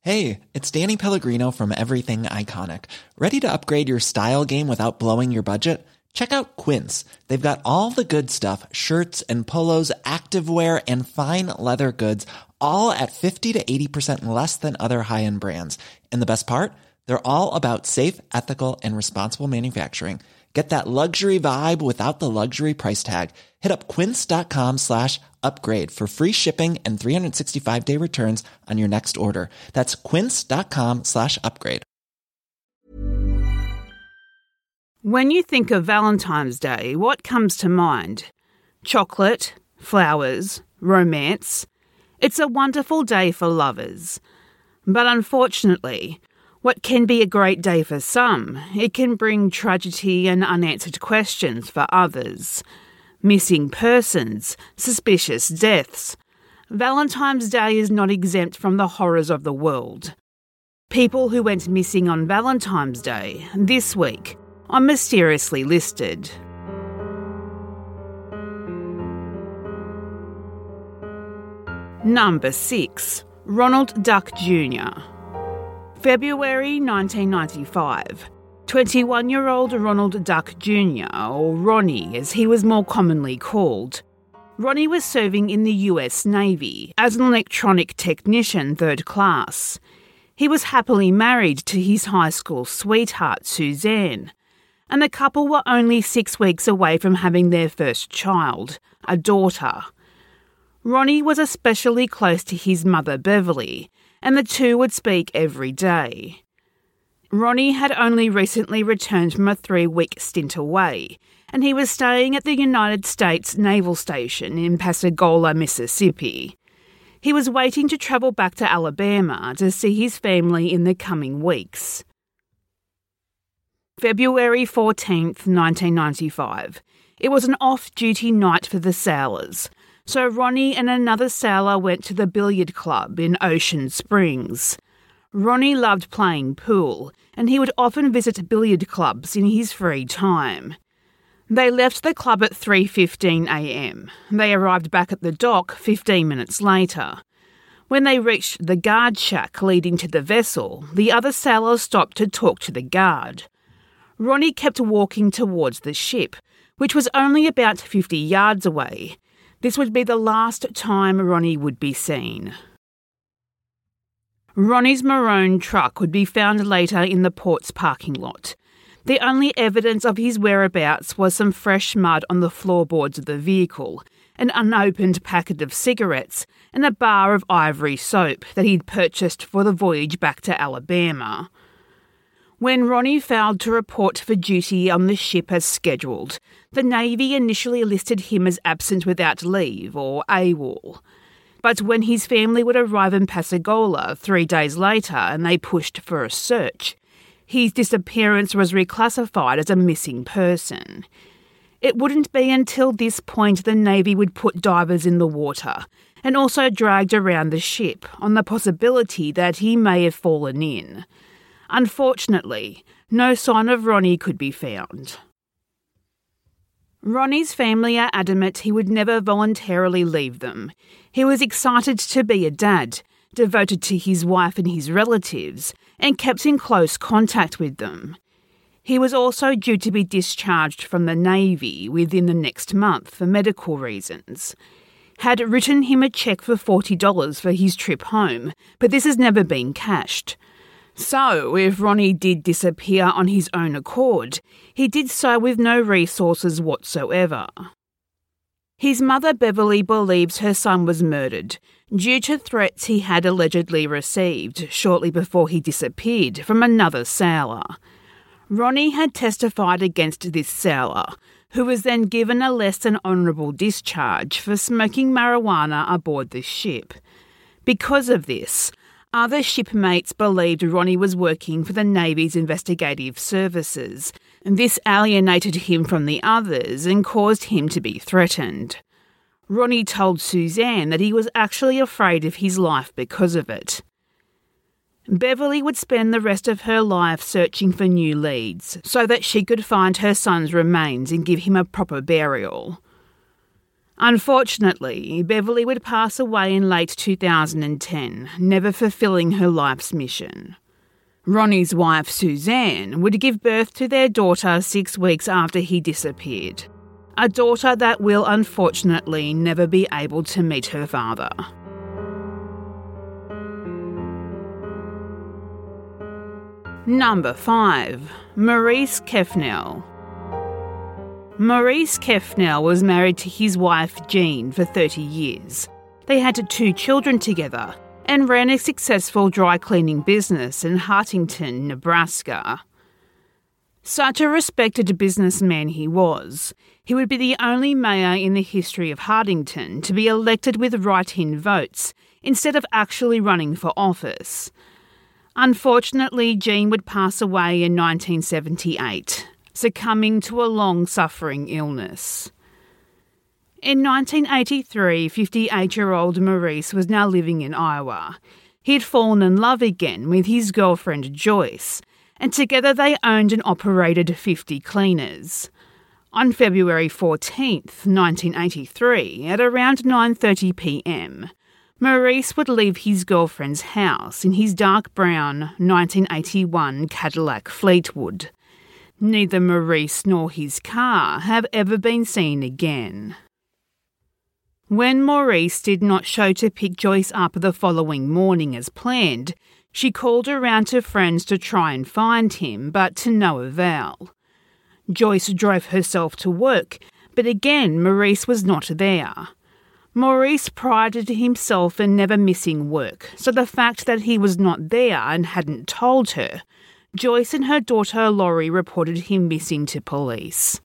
Hey, it's Danny Pellegrino from Everything Iconic. Ready to upgrade your style game without blowing your budget? Check out Quince. They've got all the good stuff, shirts and polos, activewear, and fine leather goods, all at 50 to 80% less than other high-end brands. And the best part? They're all about safe, ethical, and responsible manufacturing. Get that luxury vibe without the luxury price tag. Hit up quince.com/upgrade for free shipping and 365-day returns on your next order. That's quince.com/upgrade. When you think of Valentine's Day, what comes to mind? Chocolate, flowers, romance. It's a wonderful day for lovers. But unfortunately, what can be a great day for some, it can bring tragedy and unanswered questions for others. Missing persons, suspicious deaths. Valentine's Day is not exempt from the horrors of the world. People who went missing on Valentine's Day this week are mysteriously listed. Number 6. Ronald Duck Jr. February 1995. 21-year-old Ronald Duck Jr., or Ronnie as he was more commonly called. Ronnie was serving in the US Navy as an electronic technician 3rd class. He was happily married to his high school sweetheart Suzanne, and the couple were only 6 weeks away from having their first child, a daughter. Ronnie was especially close to his mother Beverly, and the two would speak every day. Ronnie had only recently returned from a 3-week stint away, and he was staying at the United States Naval Station in Pascagoula, Mississippi. He was waiting to travel back to Alabama to see his family in the coming weeks. February 14th, 1995. It was an off-duty night for the sailors, so Ronnie and another sailor went to the billiard club in Ocean Springs. Ronnie loved playing pool, and he would often visit billiard clubs in his free time. They left the club at 3:15 a.m. They arrived back at the dock 15 minutes later. When they reached the guard shack leading to the vessel, the other sailors stopped to talk to the guard. Ronnie kept walking towards the ship, which was only about 50 yards away. This would be the last time Ronnie would be seen. Ronnie's maroon truck would be found later in the port's parking lot. The only evidence of his whereabouts was some fresh mud on the floorboards of the vehicle, an unopened packet of cigarettes, and a bar of Ivory soap that he'd purchased for the voyage back to Alabama. When Ronnie failed to report for duty on the ship as scheduled, the Navy initially listed him as absent without leave, or AWOL. But when his family would arrive in Pascagoula 3 days later and they pushed for a search, his disappearance was reclassified as a missing person. It wouldn't be until this point the Navy would put divers in the water and also dragged around the ship on the possibility that he may have fallen in. Unfortunately, no sign of Ronnie could be found. Ronnie's family are adamant he would never voluntarily leave them. He was excited to be a dad, devoted to his wife and his relatives, and kept in close contact with them. He was also due to be discharged from the Navy within the next month for medical reasons. Had written him a cheque for $40 for his trip home, but this has never been cashed. So, if Ronnie did disappear on his own accord, he did so with no resources whatsoever. His mother Beverly believes her son was murdered due to threats he had allegedly received shortly before he disappeared from another sailor. Ronnie had testified against this sailor, who was then given a less than honourable discharge for smoking marijuana aboard the ship. Because of this, other shipmates believed Ronnie was working for the Navy's investigative services, and this alienated him from the others and caused him to be threatened. Ronnie told Suzanne that he was actually afraid of his life because of it. Beverly would spend the rest of her life searching for new leads so that she could find her son's remains and give him a proper burial. Unfortunately, Beverly would pass away in late 2010, never fulfilling her life's mission. Ronnie's wife, Suzanne, would give birth to their daughter 6 weeks after he disappeared. A daughter that will unfortunately never be able to meet her father. Number 5. Maurice Kefnel. Maurice Kefnel was married to his wife Jean for 30 years. They had 2 children together and ran a successful dry cleaning business in Hartington, Nebraska. Such a respected businessman he was, he would be the only mayor in the history of Hartington to be elected with write-in votes instead of actually running for office. Unfortunately, Jean would pass away in 1978, succumbing to a long-suffering illness. In 1983, 58-year-old Maurice was now living in Iowa. He'd fallen in love again with his girlfriend Joyce, and together they owned and operated 50 cleaners. On February 14th, 1983, at around 9:30 p.m, Maurice would leave his girlfriend's house in his dark brown 1981 Cadillac Fleetwood. Neither Maurice nor his car have ever been seen again. When Maurice did not show to pick Joyce up the following morning as planned, she called around to friends to try and find him, but to no avail. Joyce drove herself to work, but again Maurice was not there. Maurice prided himself in never missing work, so the fact that he was not there and hadn't told her, Joyce and her daughter Laurie reported him missing to police.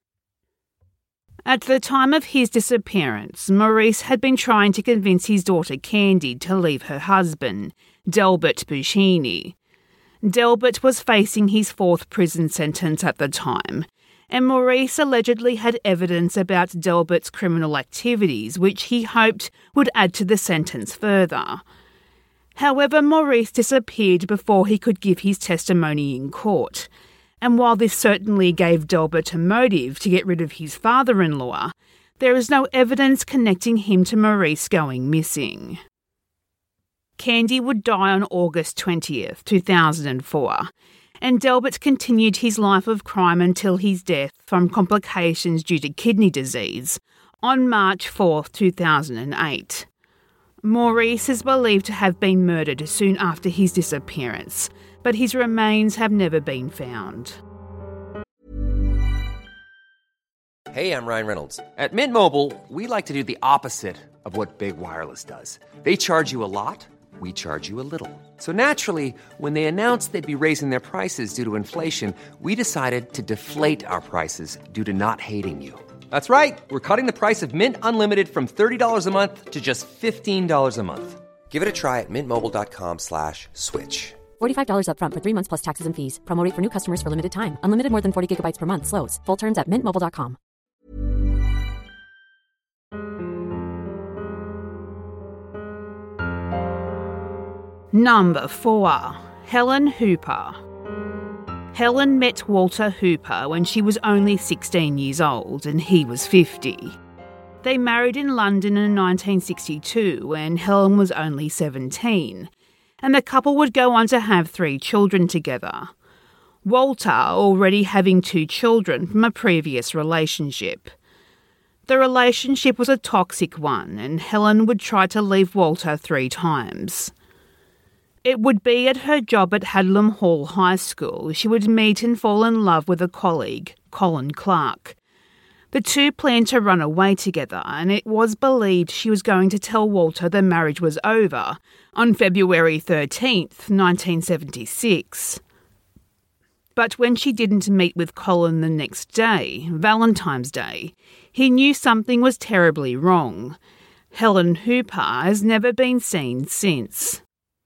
At the time of his disappearance, Maurice had been trying to convince his daughter Candy to leave her husband, Delbert Buschini. Delbert was facing his 4th prison sentence at the time, and Maurice allegedly had evidence about Delbert's criminal activities which he hoped would add to the sentence further. However, Maurice disappeared before he could give his testimony in court, and while this certainly gave Delbert a motive to get rid of his father-in-law, there is no evidence connecting him to Maurice going missing. Candy would die on August 20th, 2004, and Delbert continued his life of crime until his death from complications due to kidney disease on March 4th, 2008. Maurice is believed to have been murdered soon after his disappearance, but his remains have never been found. Hey, I'm Ryan Reynolds. At Mint Mobile, we like to do the opposite of what Big Wireless does. They charge you a lot, we charge you a little. So naturally, when they announced they'd be raising their prices due to inflation, we decided to deflate our prices due to not hating you. That's right. We're cutting the price of Mint Unlimited from $30 a month to just $15 a month. Give it a try at mintmobile.com/switch. $45 up front for 3 months plus taxes and fees. Promo rate for new customers for limited time. Unlimited more than 40 gigabytes per month. Slows full terms at mintmobile.com. Number 4. Helen Hooper. Helen met Walter Hooper when she was only 16 years old and he was 50. They married in London in 1962 when Helen was only 17, and the couple would go on to have 3 children together. Walter already having 2 children from a previous relationship. The relationship was a toxic one, and Helen would try to leave Walter 3 times. It would be at her job at Hadlam Hall High School she would meet and fall in love with a colleague, Colin Clark. The 2 planned to run away together, and it was believed she was going to tell Walter the marriage was over on February 13th, 1976. But when she didn't meet with Colin the next day, Valentine's Day, he knew something was terribly wrong. Helen Hooper has never been seen since.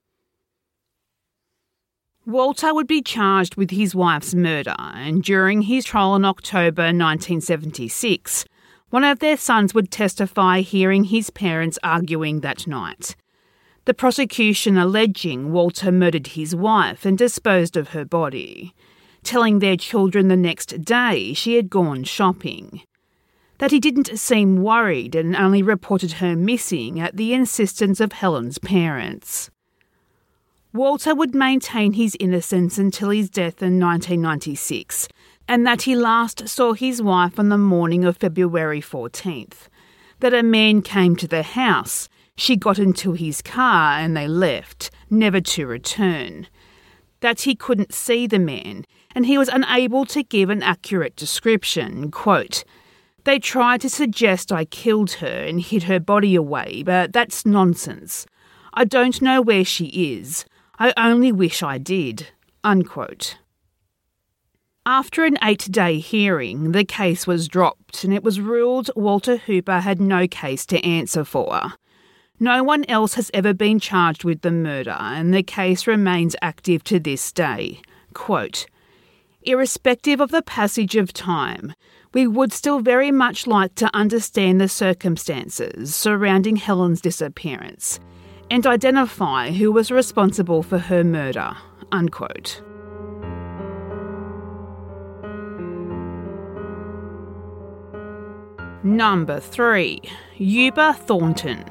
Walter would be charged with his wife's murder, and during his trial in October 1976, one of their sons would testify hearing his parents arguing that night. The prosecution alleging Walter murdered his wife and disposed of her body, telling their children the next day she had gone shopping. that he didn't seem worried and only reported her missing at the insistence of Helen's parents. Walter would maintain his innocence until his death in 1996, and that he last saw his wife on the morning of February 14th, that a man came to the house, she got into his car and they left, never to return, that he couldn't see the man and he was unable to give an accurate description. Quote, "They tried to suggest I killed her and hid her body away, but that's nonsense. I don't know where she is. I only wish I did." Unquote. After an 8-day hearing, the case was dropped and it was ruled Walter Hooper had no case to answer for. No one else has ever been charged with the murder and the case remains active to this day. Quote, "Irrespective of the passage of time, we would still very much like to understand the circumstances surrounding Helen's disappearance and identify who was responsible for her murder." Unquote. Number 3. Yuba Thornton.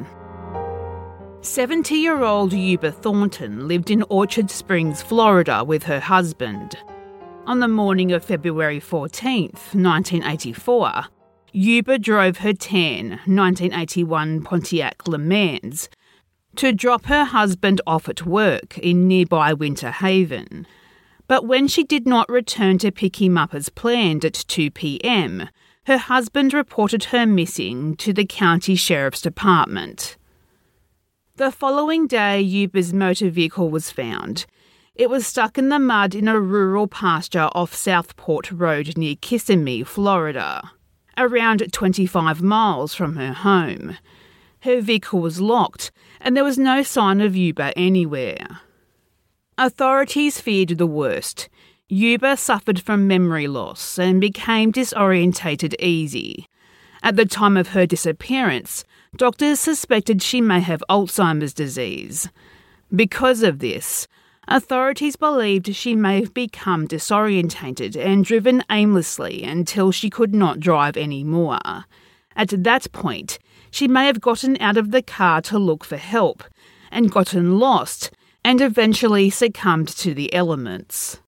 70-year-old Yuba Thornton lived in Orchard Springs, Florida with her husband. On the morning of February 14th, 1984, Yuba drove her tan 1981 Pontiac Le Mans to drop her husband off at work in nearby Winter Haven. But when she did not return to pick him up as planned at 2 p.m, her husband reported her missing to the county sheriff's department. The following day, Yuba's motor vehicle was found. It was stuck in the mud in a rural pasture off Southport Road near Kissimmee, Florida, around 25 miles from her home. Her vehicle was locked and there was no sign of Yuba anywhere. Authorities feared the worst. Yuba suffered from memory loss and became disorientated easy. At the time of her disappearance, doctors suspected she may have Alzheimer's disease. Because of this, authorities believed she may have become disorientated and driven aimlessly until she could not drive anymore. At that point, she may have gotten out of the car to look for help and gotten lost and eventually succumbed to the elements.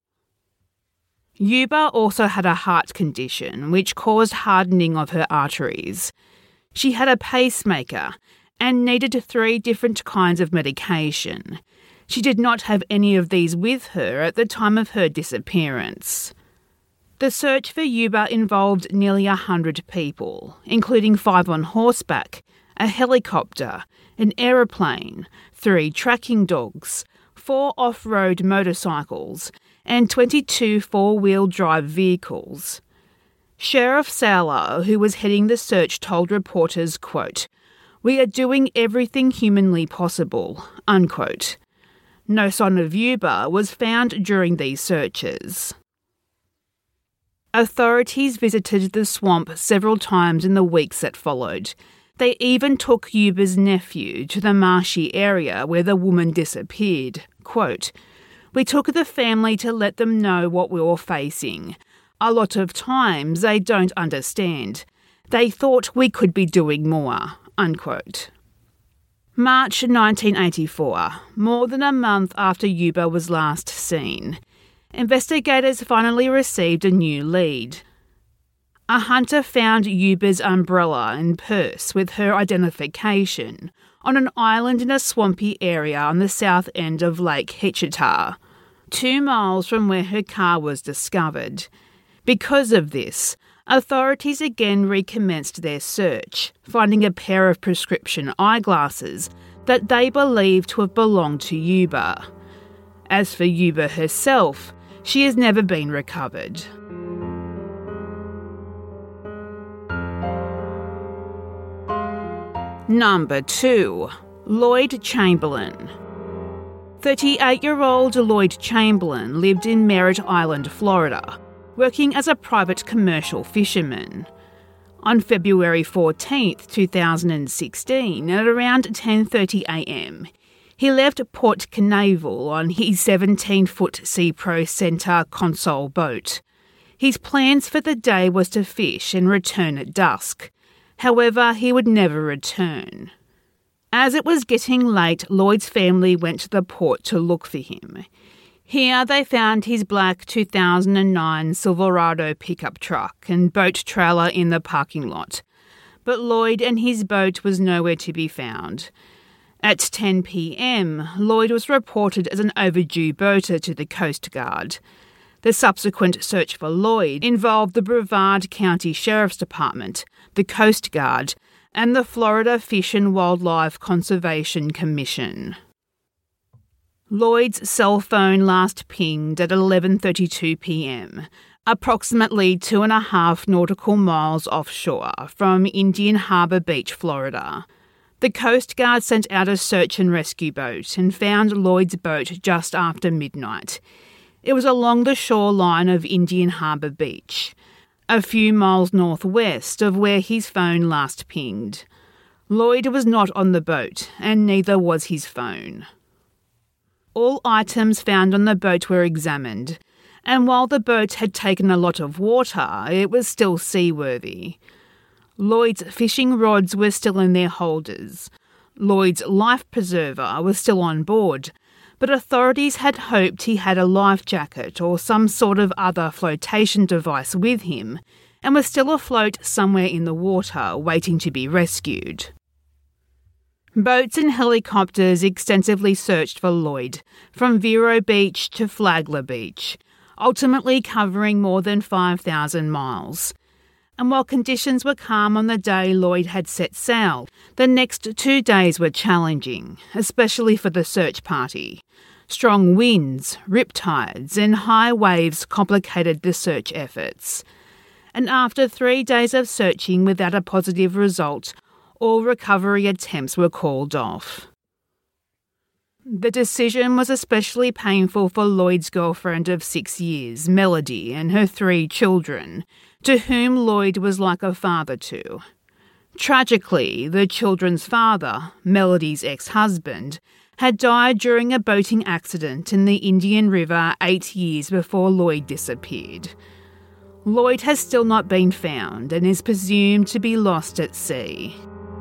Yuba also had a heart condition which caused hardening of her arteries. She had a pacemaker and needed 3 different kinds of medication. She did not have any of these with her at the time of her disappearance. The search for Yuba involved nearly 100 people, including 5 on horseback, a helicopter, an aeroplane, 3 tracking dogs, 4 off-road motorcycles, and 22 four-wheel drive vehicles. Sheriff Sowler, who was heading the search, told reporters, quote, "We are doing everything humanly possible," unquote. No sign of Yuba was found during these searches. Authorities visited the swamp several times in the weeks that followed. They even took Yuba's nephew to the marshy area where the woman disappeared. Quote, "We took the family to let them know what we were facing. A lot of times they don't understand. They thought we could be doing more." Unquote. March 1984, more than a month after Yuba was last seen, investigators finally received a new lead. A hunter found Yuba's umbrella and purse with her identification on an island in a swampy area on the south end of Lake Hitchita, 2 miles from where her car was discovered. Because of this, authorities again recommenced their search, finding a pair of prescription eyeglasses that they believed to have belonged to Yuba. As for Yuba herself, she has never been recovered. Number 2. Lloyd Chamberlain. 38-year-old Lloyd Chamberlain lived in Merritt Island, Florida, working as a private commercial fisherman. On February 14, 2016, at around 10:30 a.m, he left Port Canaveral on his 17-foot Sea Pro Centre console boat. His plans for the day was to fish and return at dusk. However, he would never return. As it was getting late, Lloyd's family went to the port to look for him. Here they found his black 2009 Silverado pickup truck and boat trailer in the parking lot. But Lloyd and his boat was nowhere to be found. At 10 p.m, Lloyd was reported as an overdue boater to the Coast Guard. The subsequent search for Lloyd involved the Brevard County Sheriff's Department, the Coast Guard, and the Florida Fish and Wildlife Conservation Commission. Lloyd's cell phone last pinged at 11:32 p.m, approximately 2.5 nautical miles offshore from Indian Harbour Beach, Florida. The Coast Guard sent out a search and rescue boat and found Lloyd's boat just after midnight. It was along the shoreline of Indian Harbour Beach, a few miles northwest of where his phone last pinged. Lloyd was not on the boat, and neither was his phone. All items found on the boat were examined, and while the boat had taken a lot of water, it was still seaworthy. Lloyd's fishing rods were still in their holders. Lloyd's life preserver was still on board, but authorities had hoped he had a life jacket or some sort of other flotation device with him and was still afloat somewhere in the water waiting to be rescued. Boats and helicopters extensively searched for Lloyd, from Vero Beach to Flagler Beach, ultimately covering more than 5,000 miles. And while conditions were calm on the day Lloyd had set sail, the next 2 days were challenging, especially for the search party. Strong winds, riptides, and high waves complicated the search efforts. And after 3 days of searching without a positive result, all recovery attempts were called off. The decision was especially painful for Lloyd's girlfriend of 6 years, Melody, and her 3 children, to whom Lloyd was like a father to. Tragically, the children's father, Melody's ex-husband, had died during a boating accident in the Indian River 8 years before Lloyd disappeared. Lloyd has still not been found and is presumed to be lost at sea.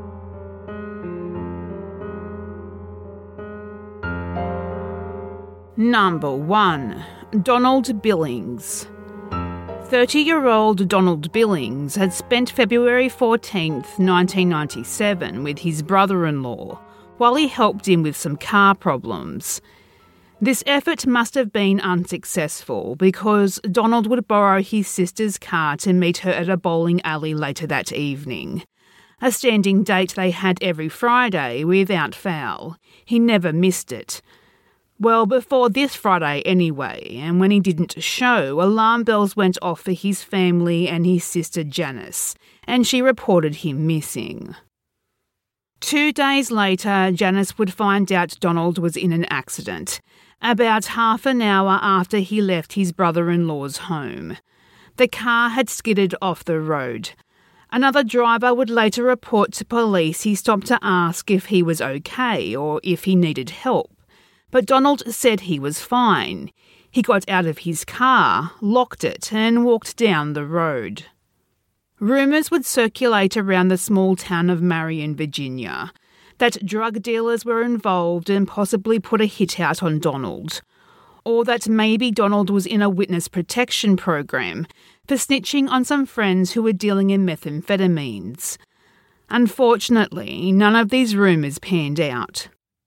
Number 1. Donald Billings. 30-year-old Donald Billings had spent February 14th, 1997 with his brother-in-law while he helped him with some car problems. This effort must have been unsuccessful because Donald would borrow his sister's car to meet her at a bowling alley later that evening. A standing date they had every Friday without fail. He never missed it. Well, before this Friday anyway, and when he didn't show, alarm bells went off for his family and his sister Janice, and she reported him missing. 2 days later, Janice would find out Donald was in an accident, about half an hour after he left his brother-in-law's home. The car had skidded off the road. Another driver would later report to police he stopped to ask if he was okay or if he needed help. But Donald said he was fine. He got out of his car, locked it, and walked down the road. Rumours would circulate around the small town of Marion, Virginia, that drug dealers were involved and possibly put a hit out on Donald, or that maybe Donald was in a witness protection program for snitching on some friends who were dealing in methamphetamines. Unfortunately, none of these rumours panned out.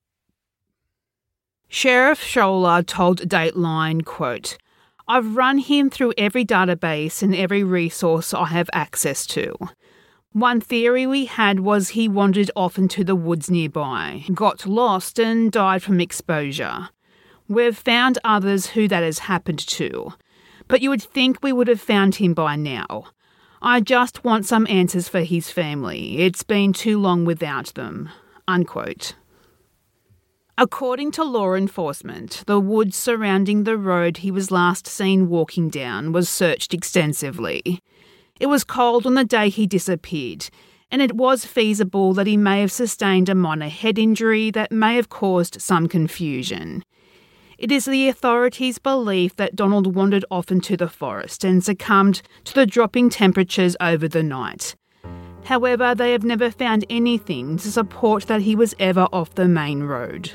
Sheriff Scholler told Dateline, quote, "I've run him through every database and every resource I have access to. One theory we had was he wandered off into the woods nearby, got lost and died from exposure. We've found others who that has happened to, but you would think we would have found him by now. I just want some answers for his family. It's been too long without them." Unquote. According to law enforcement, the woods surrounding the road he was last seen walking down was searched extensively. It was cold on the day he disappeared, and it was feasible that he may have sustained a minor head injury that may have caused some confusion. It is the authorities' belief that Donald wandered off into the forest and succumbed to the dropping temperatures over the night. However, they have never found anything to support that he was ever off the main road.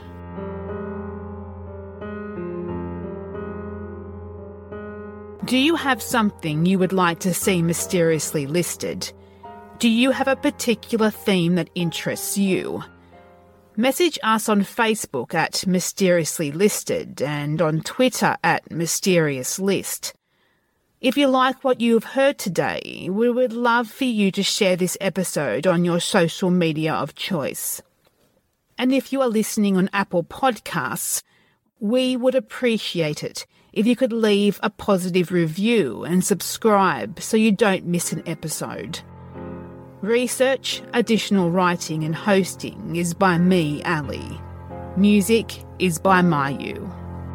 Do you have something you would like to see mysteriously listed? Do you have a particular theme that interests you? Message us on Facebook at Mysteriously Listed and on Twitter at Mysterious List. If you like what you have heard today, we would love for you to share this episode on your social media of choice. And if you are listening on Apple Podcasts, we would appreciate it if you could leave a positive review and subscribe so you don't miss an episode. Research, additional writing and hosting is by me, Ali. Music is by Mayu.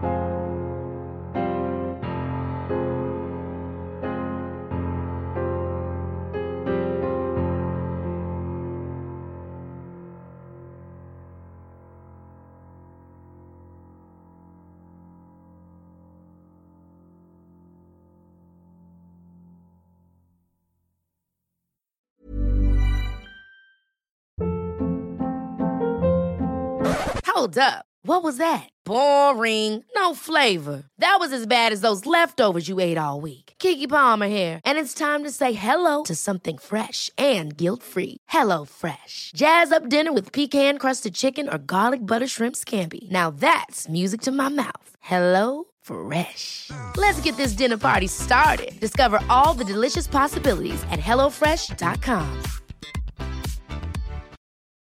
Hold up. What was that? Boring. No flavor. That was as bad as those leftovers you ate all week. Keke Palmer here, and it's time to say hello to something fresh and guilt-free. HelloFresh. Jazz up dinner with pecan-crusted chicken or garlic butter shrimp scampi. Now that's music to my mouth. HelloFresh. Let's get this dinner party started. Discover all the delicious possibilities at HelloFresh.com.